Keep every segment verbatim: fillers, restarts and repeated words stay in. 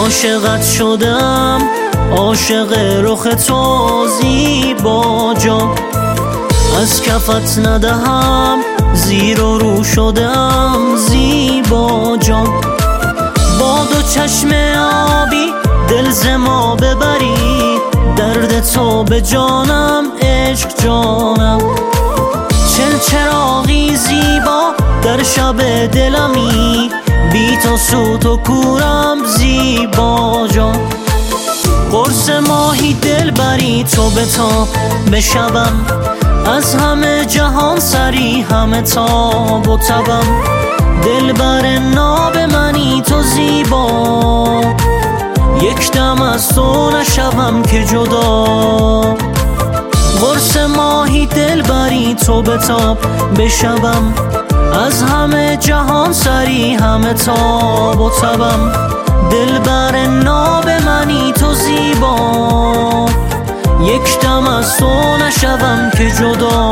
عاشقت شدم، عاشق رخ تو زیبا جان. از کفت ندهم زیر و رو شدم زیبا جان. با دو چشم آبی دل ز ما ببری، درد تو به جانم عشق جانم. چل چراغی زیبا در شب دلمی، بی تو سوت و کورم زیبا جان. قرص ماهی دل بری تو به تاب بشوم، از همه جهان سری همه تاب و تبم. دل بر ناب منی تو زیبا، یک دم از تو نشوم که جدا. قرص ماهی دل بری تو به تاب بشوم، از همه جهان سری همه تاب و تبم. دل بر ناب منی تو زیبا، یک دم از تو نشوم که جدا.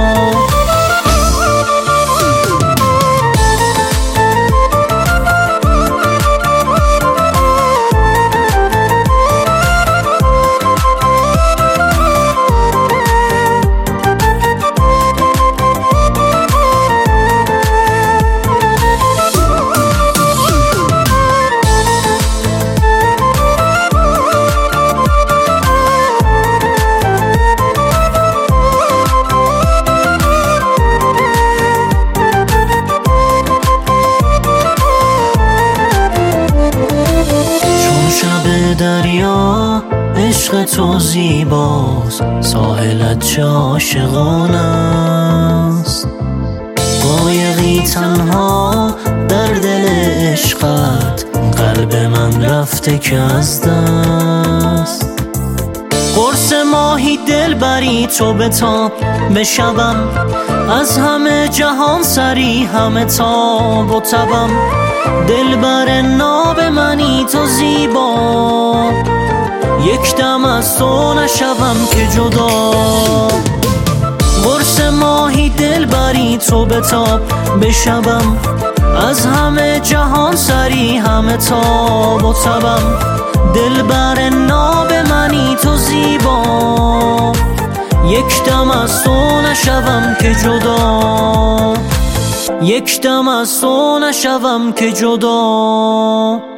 دریا عشق تو زیباست، ساحلت چه عاشقانه است. قایقی تنها در دل عشقت، قلب من رفته که از دست. قرص ماهی دل بری تو به تاب بشوم، از همه جهان سری همه تاب و تبم. دل بر ناب منی تو زیبا، یک دم از تو نشوم که جدا. قرص ماهی دل بری تو به تاب بشوم، از همه جهان سری همه تاب و تبم. دل بر ناب منی تو زیبا، یک دم از تو نشوم که جدا. یک دم از تو نشوم که جدا.